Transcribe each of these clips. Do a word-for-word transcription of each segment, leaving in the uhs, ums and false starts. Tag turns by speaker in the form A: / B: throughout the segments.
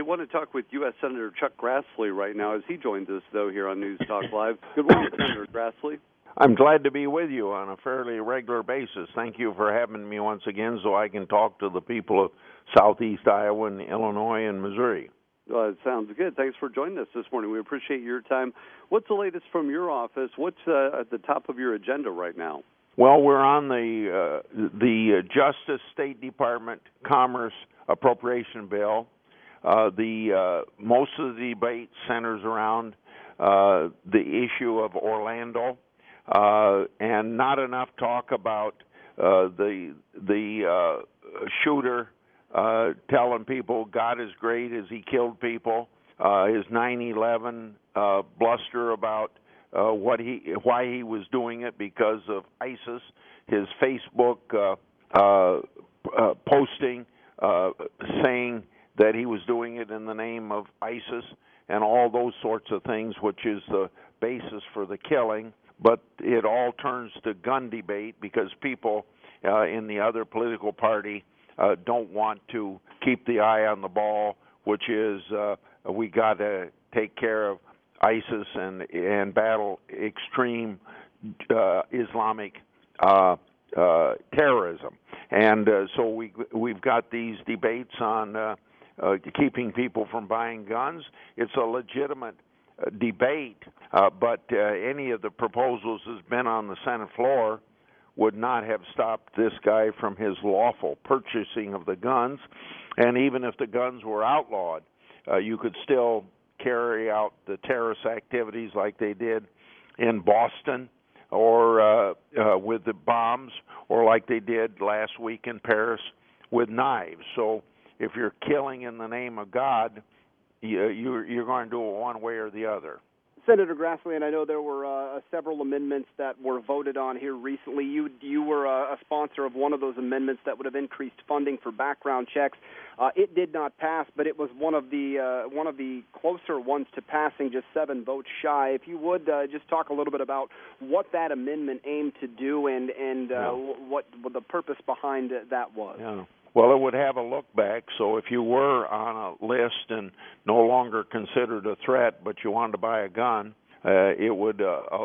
A: want to talk with U S. Senator Chuck Grassley right now as he joins us, though, here on News Talk Live. Good morning, Senator Grassley.
B: I'm glad to be with you on a fairly regular basis. Thank you for having me once again so I can talk to the people of southeast Iowa and Illinois and Missouri.
A: Uh, sounds good. Thanks for joining us this morning. We appreciate your time. What's the latest from your office? What's uh, at the top of your agenda right now?
B: Well, we're on the uh, the Justice, State Department, Commerce appropriation bill. Uh, the uh, most of the debate centers around uh, the issue of Orlando, uh, and not enough talk about uh, the the uh, shooter uh, telling people God is great as he killed people. Uh, his nine eleven uh, bluster about uh, what he why he was doing it because of ISIS. His Facebook uh, uh, uh, posting uh, saying that he was doing it in the name of ISIS and all those sorts of things, which is the basis for the killing. But it all turns to gun debate because people uh, in the other political party uh, don't want to keep the eye on the ball, which is uh, we got to take care of ISIS and and battle extreme uh, Islamic uh, uh, terrorism. And uh, so we we've got these debates on uh, uh, keeping people from buying guns. It's a legitimate uh, debate, uh, but uh, any of the proposals that's been on the Senate floor would not have stopped this guy from his lawful purchasing of the guns. And even if the guns were outlawed, uh, you could still carry out the terrorist activities like they did in Boston or uh, uh, with the bombs, or like they did last week in Paris with knives. So if you're killing in the name of God, you, you're, you're going to do it one way or the other.
C: Senator Grassley, and I know there were uh, several amendments that were voted on here recently. You you were uh, a sponsor of one of those amendments that would have increased funding for background checks. Uh, it did not pass, but it was one of the uh, one of the closer ones to passing, just seven votes shy. If you would uh, just talk a little bit about what that amendment aimed to do and and uh, yeah. what, what the purpose behind that was.
B: Yeah. Well, it would have a look back, so if you were on a list and no longer considered a threat, but you wanted to buy a gun, uh, it would, uh, uh,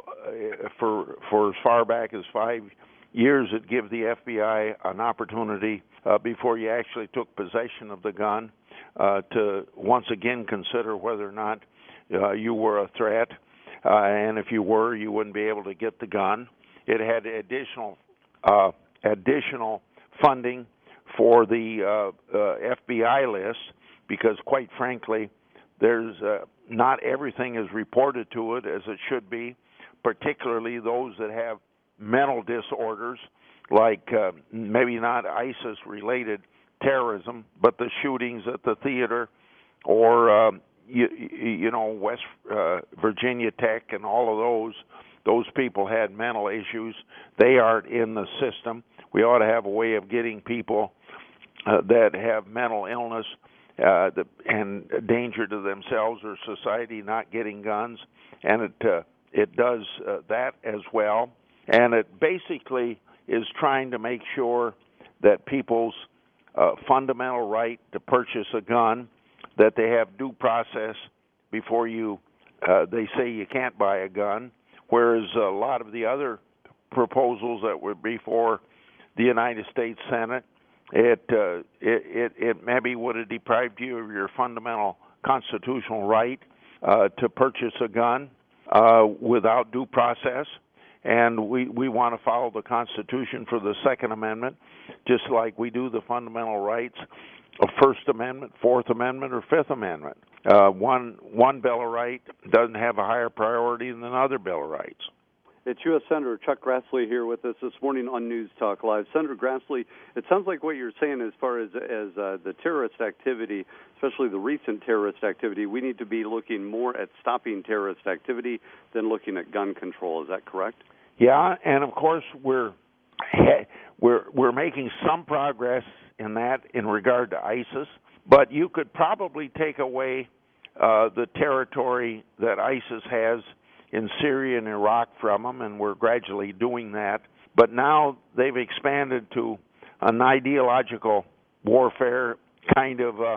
B: for for as far back as five years, it'd give the F B I an opportunity uh, before you actually took possession of the gun uh, to once again consider whether or not uh, you were a threat, uh, and if you were, you wouldn't be able to get the gun. It had additional uh, additional funding for the uh, uh, F B I list, because quite frankly, there's uh, not everything is reported to it as it should be, particularly those that have mental disorders, like uh, maybe not ISIS-related terrorism, but the shootings at the theater, or uh, you, you know West uh, Virginia Tech and all of those. Those people had mental issues. They aren't in the system. We ought to have a way of getting people uh, that have mental illness uh, the, and danger to themselves or society not getting guns, and it uh, it does uh, that as well. And it basically is trying to make sure that people's uh, fundamental right to purchase a gun, that they have due process before you uh, they say you can't buy a gun, whereas a lot of the other proposals that were before the United States Senate, it, uh, it it it maybe would have deprived you of your fundamental constitutional right uh, to purchase a gun uh, without due process. And we, we want to follow the Constitution for the Second Amendment, just like we do the fundamental rights of First Amendment, Fourth Amendment, or Fifth Amendment. Uh, one one Bill of Rights doesn't have a higher priority than another Bill of Rights.
A: It's U S. Senator Chuck Grassley here with us this morning on News Talk Live. Senator Grassley, it sounds like what you're saying as far as, as uh, the terrorist activity, especially the recent terrorist activity, we need to be looking more at stopping terrorist activity than looking at gun control. Is that correct?
B: Yeah, and of course we're we're we're making some progress in that in regard to ISIS, but you could probably take away uh, the territory that ISIS has in Syria and Iraq from them, and we're gradually doing that. But now they've expanded to an ideological warfare kind of uh,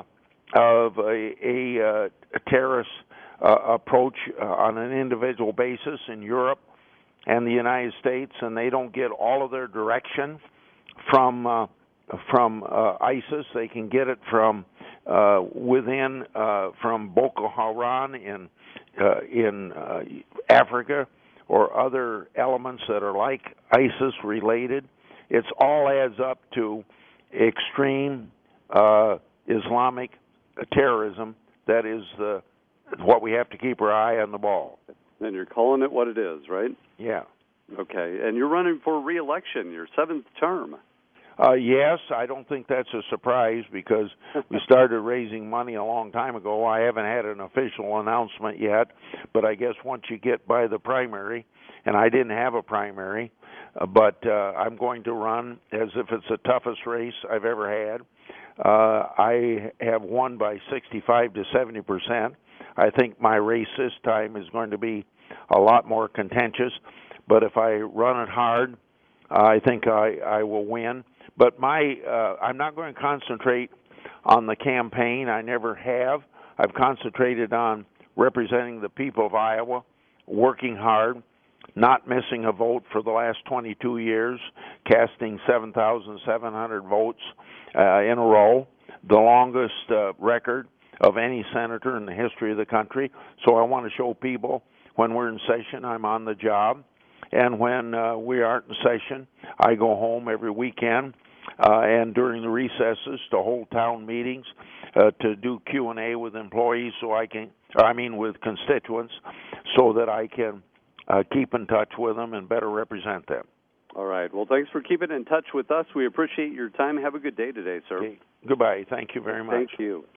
B: of a, a, uh, a terrorist uh, approach uh, on an individual basis in Europe and the United States, and they don't get all of their direction from uh, from uh, ISIS. They can get it from uh, within, uh, from Boko Haram in uh, in uh, Africa, or other elements that are like ISIS related. It's all adds up to extreme uh, Islamic terrorism. That is the what we have to keep our eye on the ball.
A: And you're calling it what it is, right?
B: Yeah.
A: Okay. And you're running for re-election, your seventh term.
B: Uh, yes, I don't think that's a surprise because we started raising money a long time ago. I haven't had an official announcement yet, but I guess once you get by the primary, and I didn't have a primary, uh, but uh, I'm going to run as if it's the toughest race I've ever had. Uh, I have won by sixty-five to seventy percent. I think my race this time is going to be a lot more contentious, but if I run it hard, I think I, I will win. But my, uh, I'm not going to concentrate on the campaign. I never have. I've concentrated on representing the people of Iowa, working hard, not missing a vote for the last twenty-two years, casting seven thousand seven hundred votes uh, in a row, the longest uh, record of any senator in the history of the country. So I want to show people when we're in session, I'm on the job. And when uh, we aren't in session, I go home every weekend uh, and during the recesses to hold town meetings, uh, to do Q and A with employees, so I can, or I mean with constituents, so that I can uh, keep in touch with them and better represent them.
A: All right. Well, thanks for keeping in touch with us. We appreciate your time. Have a good day today, sir.
B: Okay. Goodbye. Thank you very much.
A: Thank you.